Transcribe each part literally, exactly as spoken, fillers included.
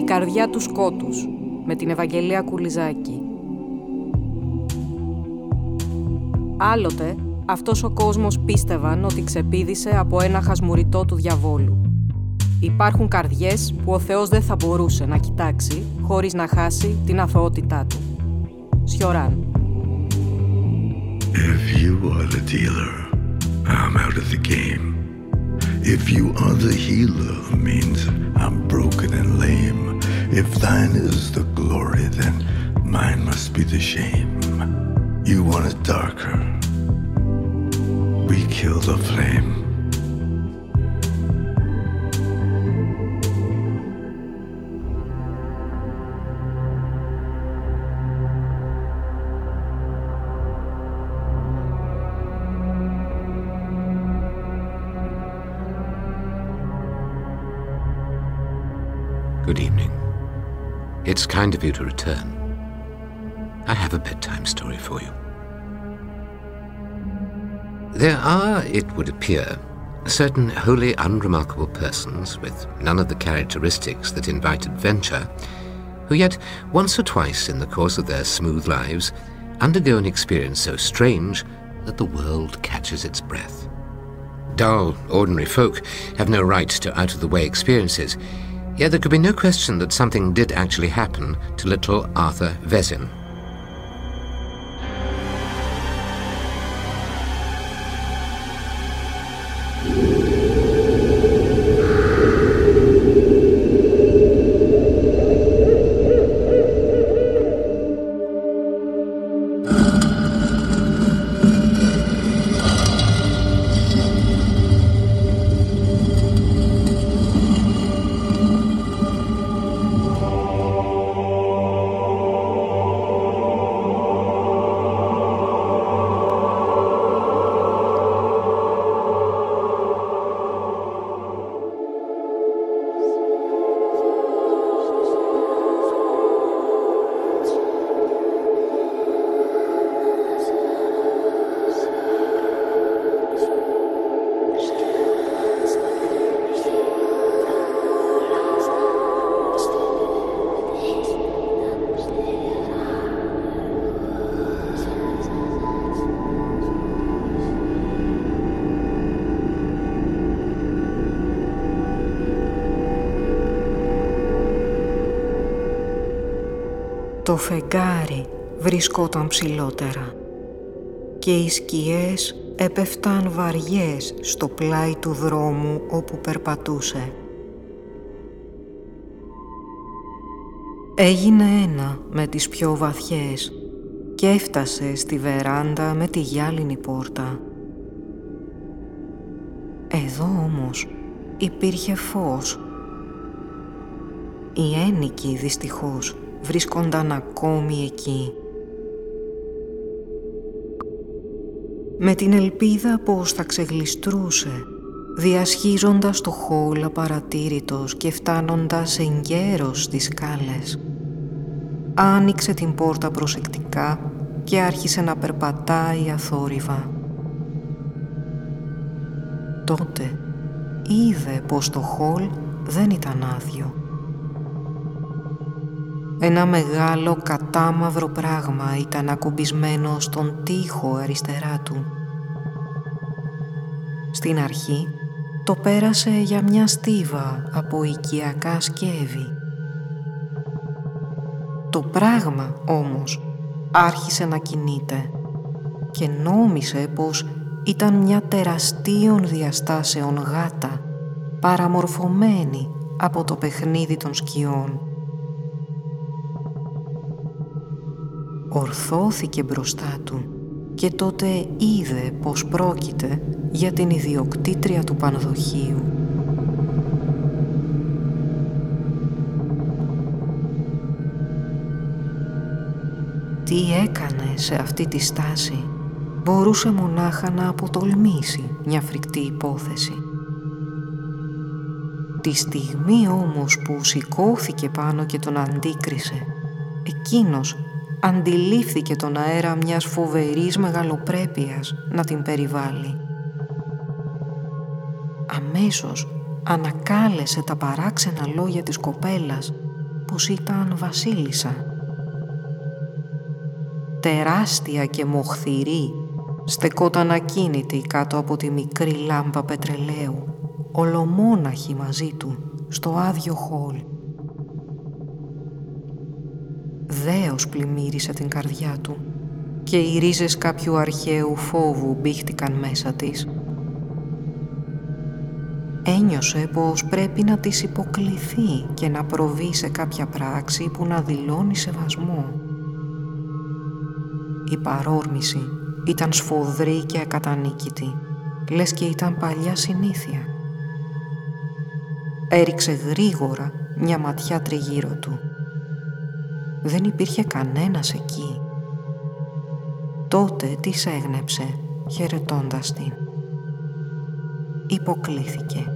καρδιά του σκότους, με την Ευαγγελία Κουλιζάκη. Άλλοτε, αυτός ο κόσμος πίστευαν ότι ξεπήδησε από ένα χασμουριτό του διαβόλου. Υπάρχουν καρδιές που ο Θεός δεν θα μπορούσε να κοιτάξει χωρίς να χάσει την αθωότητά του. Σιωράν. If you are the dealer, I'm out of the game. If you are the healer, means I'm broken and lame. If thine is the glory, then mine must be the shame. You want it darker, we kill the flame. Good evening. It's kind of you to return. I have a bedtime story for you. There are, it would appear, certain wholly unremarkable persons with none of the characteristics that invite adventure, who yet once or twice in the course of their smooth lives undergo an experience so strange that the world catches its breath. Dull, ordinary folk have no right to out-of-the-way experiences. Yet there could be no question that something did actually happen to little Arthur Vezin. Το φεγγάρι βρισκόταν ψηλότερα και οι σκιές έπεφταν βαριές στο πλάι του δρόμου όπου περπατούσε. Έγινε ένα με τις πιο βαθιές και έφτασε στη βεράντα με τη γυάλινη πόρτα. Εδώ όμως υπήρχε φως. Οι ένοικοι δυστυχώς βρίσκονταν ακόμη εκεί. Με την ελπίδα πως θα ξεγλιστρούσε, διασχίζοντας το χώλ απαρατήρητος και φτάνοντας εγκαίρος στις σκάλες. Άνοιξε την πόρτα προσεκτικά και άρχισε να περπατάει αθόρυβα. Τότε είδε πως το χώλ δεν ήταν άδειο. Ένα μεγάλο κατάμαυρο πράγμα ήταν ακουμπισμένο στον τοίχο αριστερά του. Στην αρχή το πέρασε για μια στίβα από οικιακά σκεύη. Το πράγμα όμως άρχισε να κινείται και νόμισε πως ήταν μια τεραστίων διαστάσεων γάτα παραμορφωμένη από το παιχνίδι των σκιών. Ορθώθηκε μπροστά του και τότε είδε πως πρόκειται για την ιδιοκτήτρια του πανδοχείου. Τι έκανε σε αυτή τη στάση μπορούσε μονάχα να αποτολμήσει μια φρικτή υπόθεση. Τη στιγμή όμως που σηκώθηκε πάνω και τον αντίκρισε, εκείνος αντιλήφθηκε τον αέρα μιας φοβερής μεγαλοπρέπειας να την περιβάλλει. Αμέσως ανακάλεσε τα παράξενα λόγια της κοπέλας πως ήταν βασίλισσα. Τεράστια και μοχθηρή, στεκόταν ακίνητη κάτω από τη μικρή λάμπα πετρελαίου, ολομόναχη μαζί του, στο άδειο χολ. Δέος πλημμύρισε την καρδιά του και οι ρίζες κάποιου αρχαίου φόβου μπήχτηκαν μέσα της. Ένιωσε πως πρέπει να της υποκληθεί και να προβεί σε κάποια πράξη που να δηλώνει σεβασμό. Η παρόρμηση ήταν σφοδρή και ακατανίκητη, λες και ήταν παλιά συνήθεια. Έριξε γρήγορα μια ματιά τριγύρω του. Δεν υπήρχε κανένας εκεί. Τότε της έγνεψε, χαιρετώντας την. Υποκλήθηκε.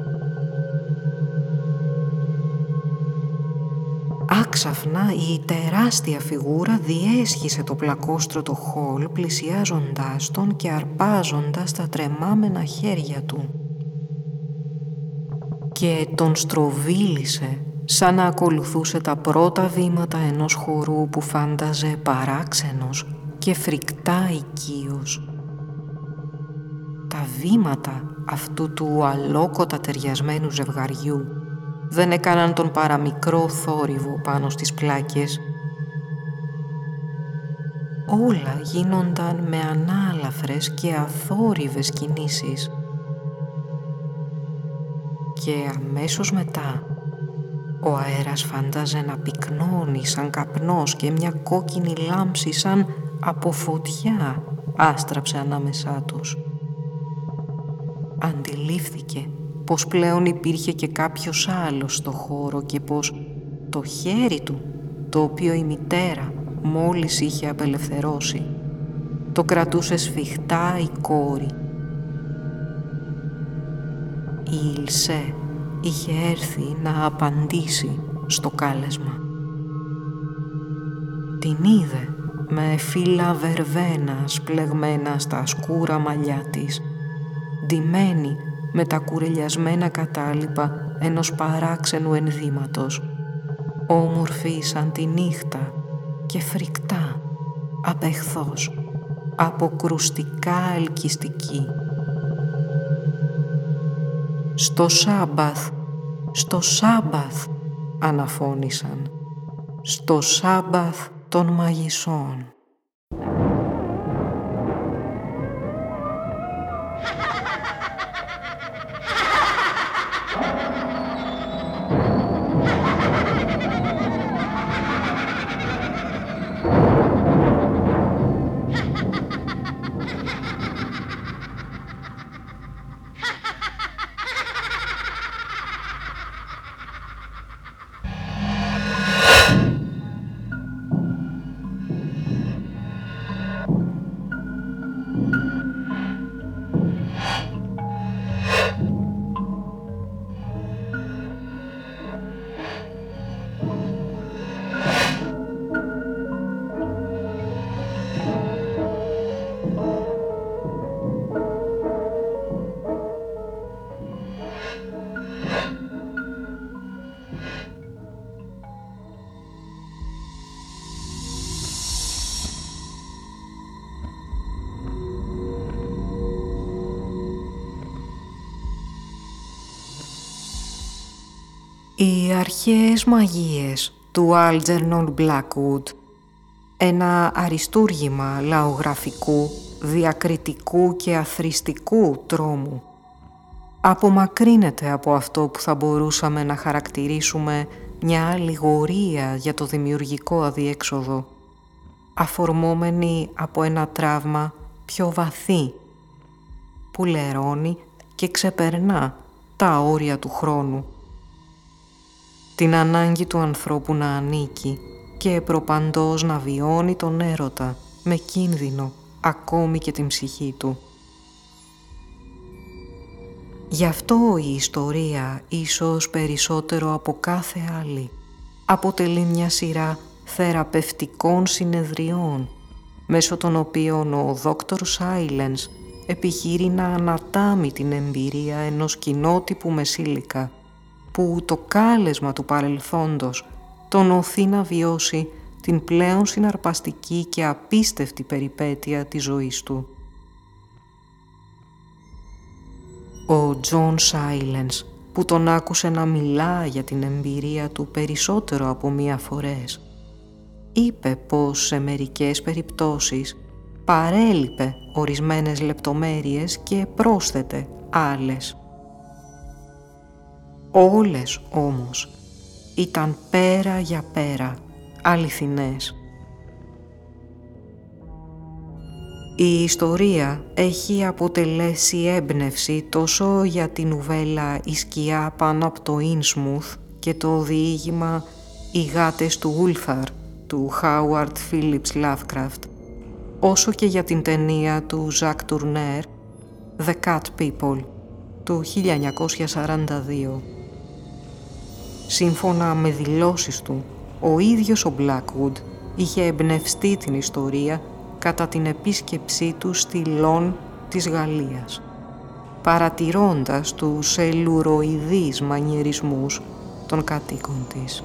Άξαφνα η τεράστια φιγούρα διέσχισε το πλακόστρωτο χολ, πλησιάζοντάς τον και αρπάζοντας τα τρεμάμενα χέρια του. Και τον στροβίλησε σαν να ακολουθούσε τα πρώτα βήματα ενός χορού που φάνταζε παράξενος και φρικτά οικείος. Τα βήματα αυτού του αλόκοτα ταιριασμένου ζευγαριού δεν έκαναν τον παραμικρό θόρυβο πάνω στις πλάκες. Όλα γίνονταν με ανάλαφρες και αθόρυβες κινήσεις. Και αμέσως μετά ο αέρας φάνταζε να πυκνώνει σαν καπνός και μια κόκκινη λάμψη σαν από φωτιά άστραψε ανάμεσά τους. Αντιλήφθηκε πως πλέον υπήρχε και κάποιος άλλος στο χώρο και πως το χέρι του, το οποίο η μητέρα μόλις είχε απελευθερώσει, το κρατούσε σφιχτά η κόρη. Η Ιλσέ είχε έρθει να απαντήσει στο κάλεσμα. Την είδε με φύλλα βερβένας πλεγμένα στα σκούρα μαλλιά της, ντυμένη με τα κουρελιασμένα κατάλοιπα ενός παράξενου ενδύματος, όμορφη σαν τη νύχτα και φρικτά, απεχθώς, αποκρουστικά ελκυστική. «Στο Σάμπαθ, στο Σάμπαθ», αναφώνησαν, «στο Σάμπαθ των μαγισσών». Οι αρχαίες μαγείες του Algernon Blackwood, ένα αριστούργημα λαογραφικού, διακριτικού και αθρηστικού τρόμου, απομακρύνεται από αυτό που θα μπορούσαμε να χαρακτηρίσουμε μια αλληγορία για το δημιουργικό αδιέξοδο, αφορμόμενη από ένα τραύμα πιο βαθύ, που λερώνει και ξεπερνά τα όρια του χρόνου. Την ανάγκη του ανθρώπου να ανήκει και προπαντός να βιώνει τον έρωτα με κίνδυνο ακόμη και την ψυχή του. Γι' αυτό η ιστορία, ίσως περισσότερο από κάθε άλλη, αποτελεί μια σειρά θεραπευτικών συνεδριών, μέσω των οποίων ο δόκτωρ Σάιλενς επιχειρεί να ανατάμει την εμπειρία ενός κοινότυπου μεσήλικα, που το κάλεσμα του παρελθόντος τον οθεί να βιώσει την πλέον συναρπαστική και απίστευτη περιπέτεια της ζωής του. Ο Τζον Σάιλενς, που τον άκουσε να μιλά για την εμπειρία του περισσότερο από μία φορές, είπε πως σε μερικές περιπτώσεις παρέλειπε ορισμένες λεπτομέρειες και πρόσθετε άλλες. Όλες όμως ήταν πέρα για πέρα αληθινές. Η ιστορία έχει αποτελέσει έμπνευση τόσο για την νουβέλα «Η σκιά πάνω από το Ίνσμουθ» και το διήγημα «Οι γάτες του Ούλθαρ» του Χάουαρντ Φίλιπς Λάβκραφτ, όσο και για την ταινία του Ζακ Τουρνέρ «The Cat People» του χίλια εννιακόσια σαράντα δύο. Σύμφωνα με δηλώσεις του, ο ίδιος ο Blackwood είχε εμπνευστεί την ιστορία κατά την επίσκεψή του στη Λόν της Γαλλίας, παρατηρώντας τους ελουροειδείς μανιερισμούς των κατοίκων της.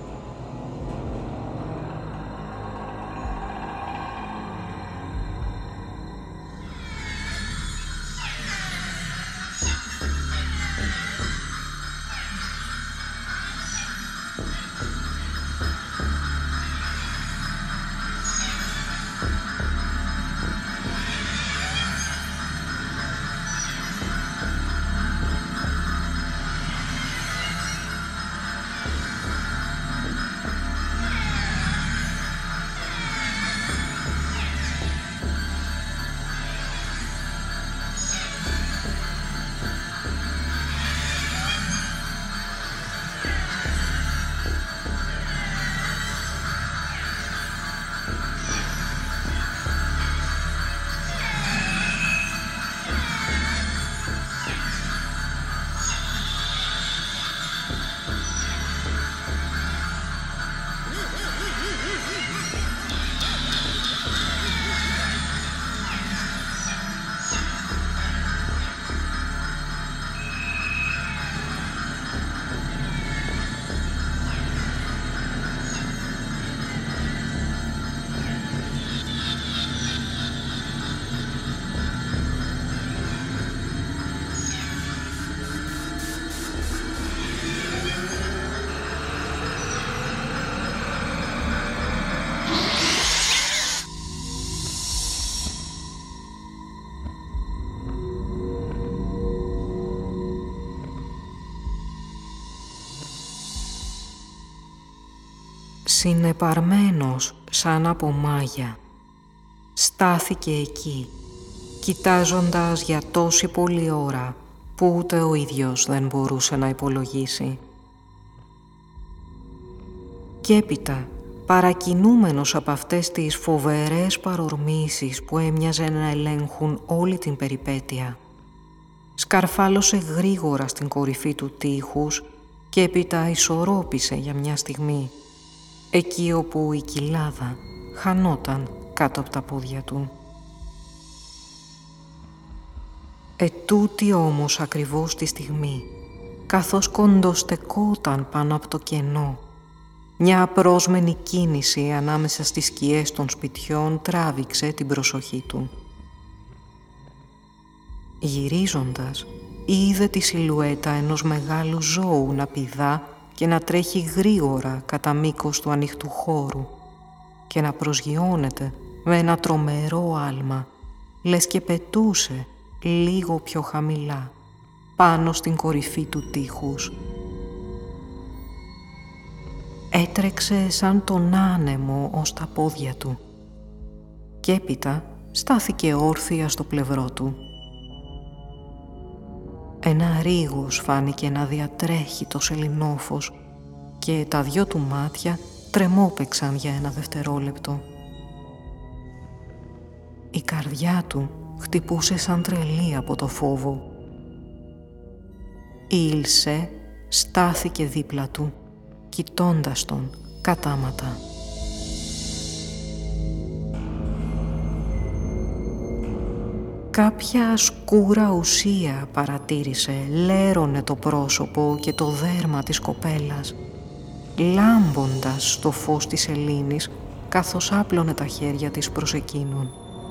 Συνεπαρμένος σαν από μάγια, στάθηκε εκεί, κοιτάζοντας για τόση πολλή ώρα που ούτε ο ίδιος δεν μπορούσε να υπολογίσει. Κι έπειτα, παρακινούμενος από αυτές τις φοβερές παρορμήσεις που έμοιαζε να ελέγχουν όλη την περιπέτεια, σκαρφάλωσε γρήγορα στην κορυφή του τείχους και έπειτα ισορρόπησε για μια στιγμή, εκεί όπου η κοιλάδα χανόταν κάτω από τα πόδια του. Ετούτη όμως ακριβώς τη στιγμή, καθώς κοντοστεκόταν πάνω από το κενό, μια απρόσμενη κίνηση ανάμεσα στις σκιές των σπιτιών τράβηξε την προσοχή του. Γυρίζοντας, είδε τη σιλουέτα ενός μεγάλου ζώου να πηδά και να τρέχει γρήγορα κατά μήκος του ανοιχτού χώρου και να προσγειώνεται με ένα τρομερό άλμα, λες και πετούσε λίγο πιο χαμηλά, πάνω στην κορυφή του τείχους. Έτρεξε σαν τον άνεμο ως τα πόδια του και έπειτα στάθηκε όρθια στο πλευρό του. Ένα ρίγος φάνηκε να διατρέχει το σεληνόφος και τα δυο του μάτια τρεμόπαιξαν για ένα δευτερόλεπτο. Η καρδιά του χτυπούσε σαν τρελή από το φόβο. Η Ιλσέ στάθηκε δίπλα του, κοιτώντας τον κατάματα. Κάποια σκούρα ουσία, παρατήρησε, λέρωνε το πρόσωπο και το δέρμα της κοπέλας λάμποντας στο φως της σελήνης, καθώς άπλωνε τα χέρια της προς εκείνον.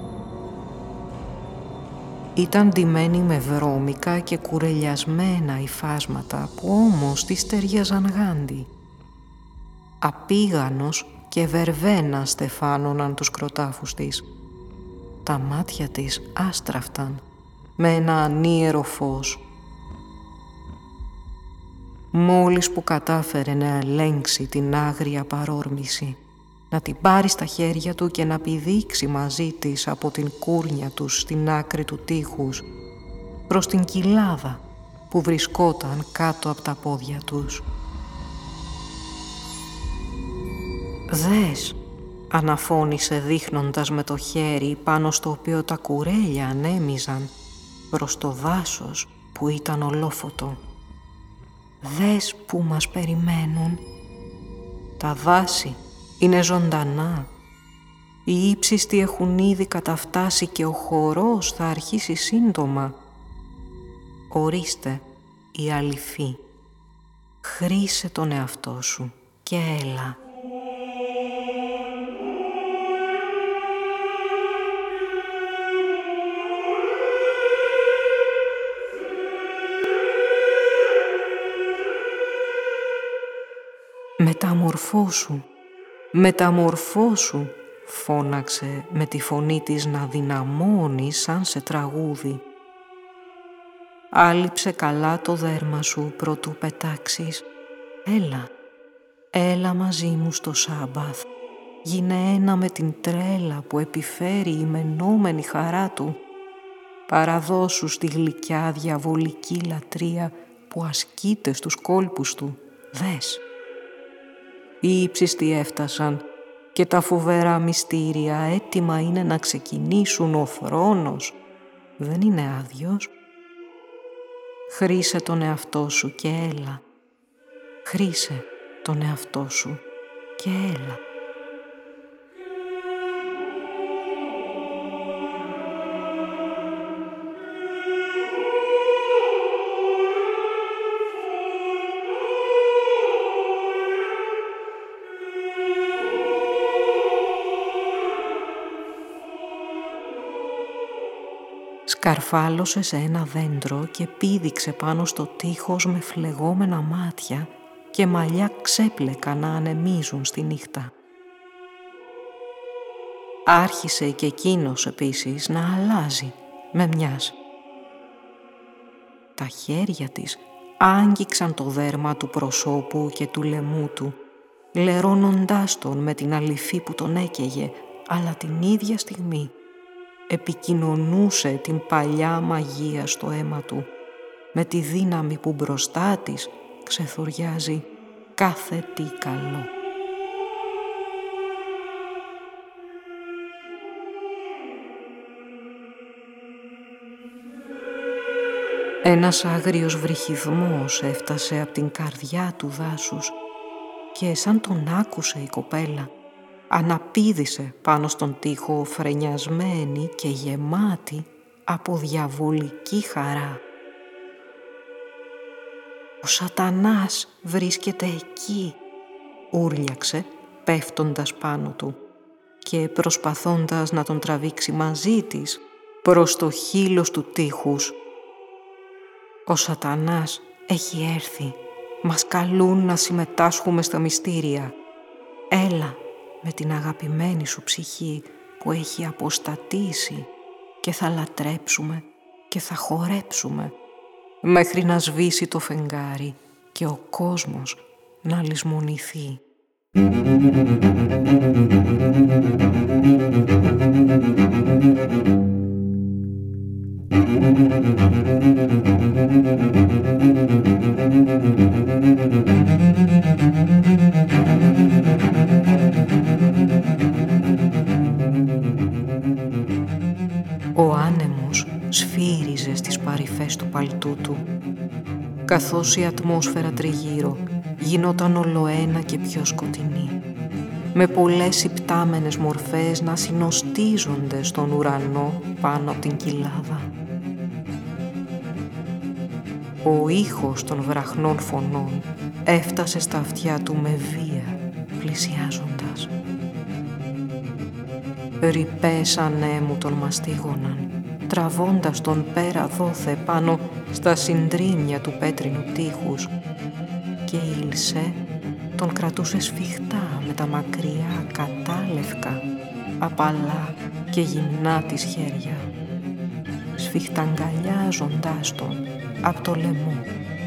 Ήταν ντυμένη με βρώμικα και κουρελιασμένα υφάσματα που όμως της ταιριάζαν γάντι. Απίγανος και βερβένα στεφάνωναν τους κροτάφους της. Τα μάτια της άστραφταν με ένα ανίερο φως. Μόλις που κατάφερε να ελέγξει την άγρια παρόρμηση, να την πάρει στα χέρια του και να πηδήξει μαζί της από την κούρνια τους στην άκρη του τείχους προς την κοιλάδα που βρισκόταν κάτω από τα πόδια τους. «Δες», αναφώνησε δείχνοντας με το χέρι πάνω στο οποίο τα κουρέλια ανέμιζαν προς το δάσος που ήταν ολόφωτο. «Δες που μας περιμένουν. Τα δάση είναι ζωντανά. Οι ύψιστοι έχουν ήδη καταφτάσει και ο χορός θα αρχίσει σύντομα. Ορίστε η αληθή. Χρήσε τον εαυτό σου και έλα». «Μεταμορφώσου, μεταμορφώσου», φώναξε με τη φωνή της να δυναμώνει σαν σε τραγούδι. «Άλυψε καλά το δέρμα σου προτού πετάξεις. Έλα, έλα μαζί μου στο Σάμπαθ. Γίνε ένα με την τρέλα που επιφέρει η μενόμενη χαρά του. Παραδώσου στη γλυκιά διαβολική λατρεία που ασκείται στους κόλπους του. Δες». Οι ύψιστοι έφτασαν και τα φοβερά μυστήρια έτοιμα είναι να ξεκινήσουν. Ο θρόνος δεν είναι άδειος. Χρήσε τον εαυτό σου και έλα. Χρήσε τον εαυτό σου και έλα. Σκαρφάλωσε σε ένα δέντρο και πήδηξε πάνω στο τείχος με φλεγόμενα μάτια και μαλλιά ξέπλεκα να ανεμίζουν στη νύχτα. Άρχισε και εκείνος επίσης να αλλάζει με μιας. Τα χέρια της άγγιξαν το δέρμα του προσώπου και του λαιμού του, λερώνοντάς τον με την αληφή που τον έκαιγε, αλλά την ίδια στιγμή επικοινωνούσε την παλιά μαγεία στο αίμα του, με τη δύναμη που μπροστά της ξεθοριάζει κάθε τι καλό. Ένας άγριος βρυχυδμός έφτασε από την καρδιά του δάσους και σαν τον άκουσε η κοπέλα, αναπήδησε πάνω στον τοίχο φρενιασμένη και γεμάτη από διαβολική χαρά. «Ο σατανάς βρίσκεται εκεί», ούρλιαξε πέφτοντας πάνω του και προσπαθώντας να τον τραβήξει μαζί της προς το χείλος του τείχους. «Ο σατανάς έχει έρθει. Μας καλούν να συμμετάσχουμε στα μυστήρια. Έλα με την αγαπημένη σου ψυχή που έχει αποστατήσει και θα λατρέψουμε και θα χορέψουμε μέχρι να σβήσει το φεγγάρι και ο κόσμος να λησμονηθεί». Ο άνεμος σφύριζε στις παρυφές του παλτού του, καθώς η ατμόσφαιρα τριγύρω γινόταν ολοένα και πιο σκοτεινή, με πολλές υπτάμενες μορφές να συνοστίζονται στον ουρανό πάνω από την κοιλάδα. Ο ήχος των βραχνών φωνών έφτασε στα αυτιά του με βία, πλησιάζοντας. Ρηπές ανέμου τον μαστίγωναν, τραβώντας τον πέρα δόθε πάνω στα συντρίμια του πέτρινου τείχους, και η Ιλσέ τον κρατούσε σφιχτά με τα μακριά κατάλευκα, απαλά και γυμνά της χέρια, σφιχταγκαλιάζοντάς τον απ' το λαιμό.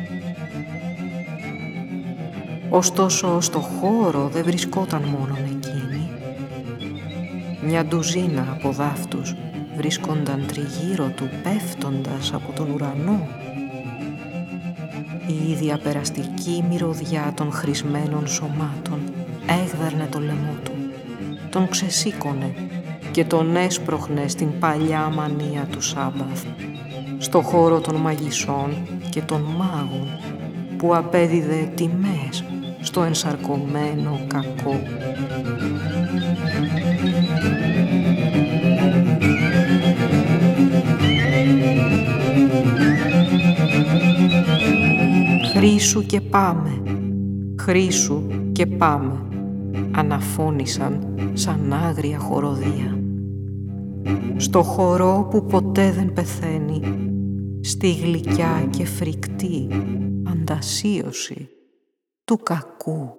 Ωστόσο, στο χώρο δεν βρισκόταν μόνον εκείνη. Μια ντουζίνα από δάφτους βρίσκονταν τριγύρω του πέφτοντας από τον ουρανό. Η ίδια περαστική μυρωδιά των χρησμένων σωμάτων έγδαρνε το λαιμό του, τον ξεσήκωνε και τον έσπροχνε στην παλιά μανία του Σάμπαθ, στο χώρο των μαγισσών και των μάγων που απέδιδε τιμές στο ενσαρκωμένο κακό. «Χρήσου και πάμε, χρήσου και πάμε», αναφώνησαν σαν άγρια χοροδία. Στο χορό που ποτέ δεν πεθαίνει, στη γλυκιά και φρικτή αντασίωση του κακού.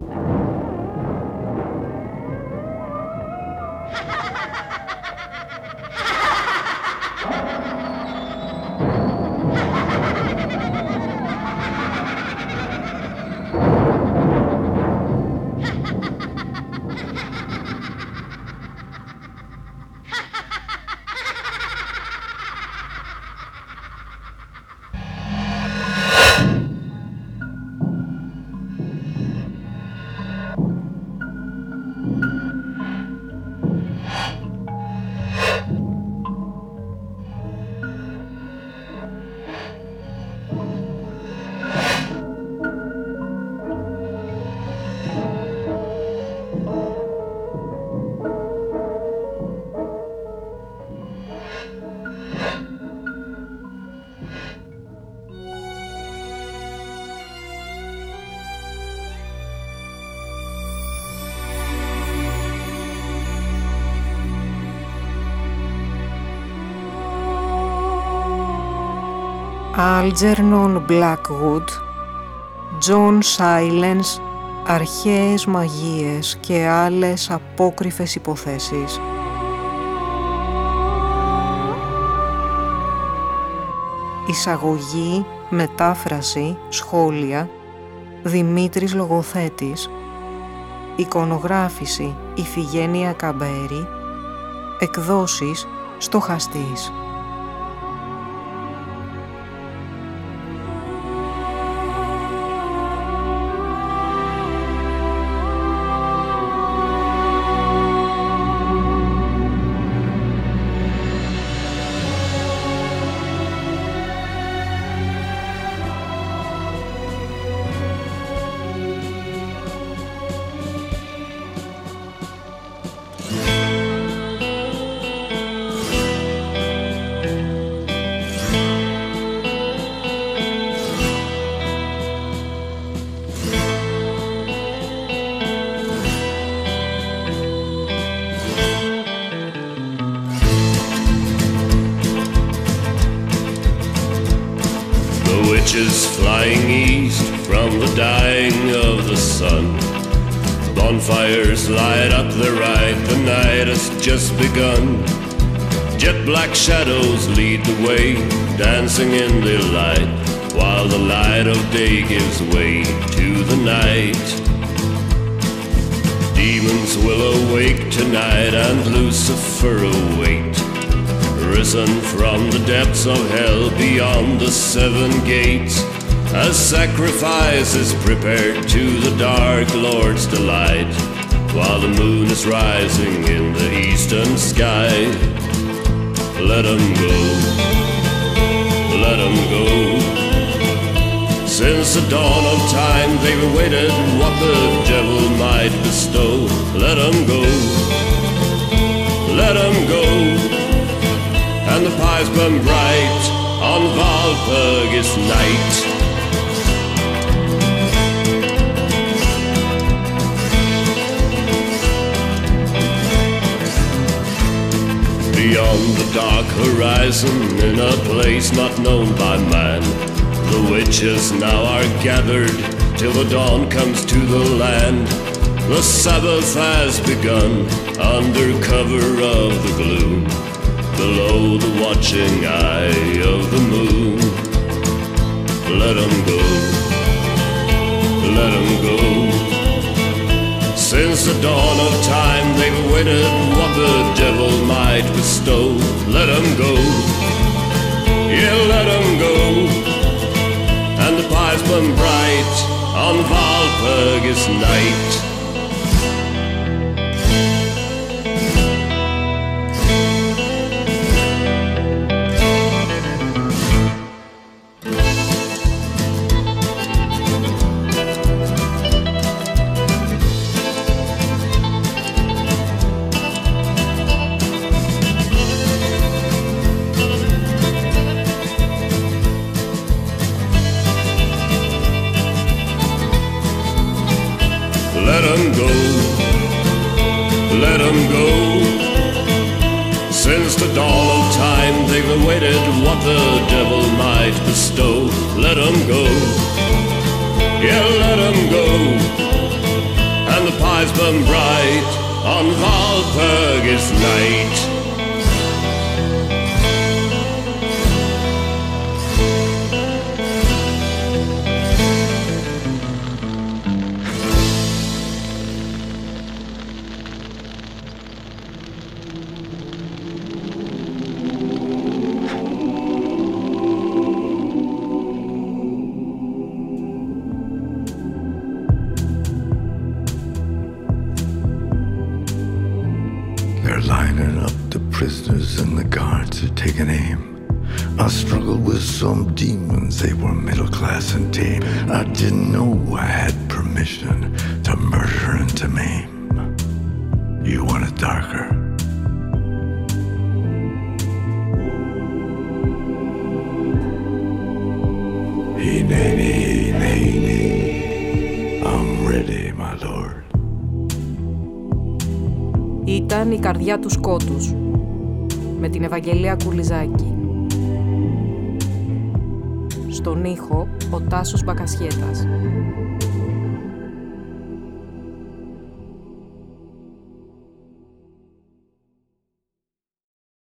Algernon Blackwood, John Silence, αρχαίες μαγείες και άλλες απόκρυφες υποθέσεις. Εισαγωγή, μετάφραση, σχόλια, Δημήτρης Λογοθέτης. Εικονογράφηση, Ιφηγένεια Καμπέρη. Εκδόσεις, Στοχαστής. Flying east from the dying of the sun, bonfires light up the ride, the night has just begun. Jet black shadows lead the way, dancing in the light, while the light of day gives way to the night. Demons will awake tonight and Lucifer await, risen from the depths of hell beyond the seven gates, as sacrifice is prepared to the dark Lord's delight, while the moon is rising in the eastern sky. Let 'em go, let 'em go. Since the dawn of time they've waited what the devil might bestow. Let 'em go, let 'em go. And the pipes burn bright on Walpurgis night. dark horizon in a place not known by man. The witches now are gathered till the dawn comes to the land. The Sabbath has begun under cover of the gloom, below the watching eye of the moon. Let 'em go, let 'em go. Since the dawn of time they've waited what the devil might bestow. Let 'em go, yeah, let 'em go. And the pipes burn bright on Walpurgis night. Let 'em go, let 'em go. Since the dawn of time they've awaited what the devil might bestow. Let 'em go, yeah, let 'em go. And the pipes burn bright on Walpurgis night. They're lining up the prisoners and the guards are taking aim. I struggled with some demons, they were middle class and tame. I didn't know I had permission to murder and to maim. You want it darker? Hineni, hineni, I'm ready, my lord. Ήταν η καρδιά του σκότους, με την Ευαγγελία Κουλιζάκη. Στον ήχο, ο Τάσος Μπακασιέτας.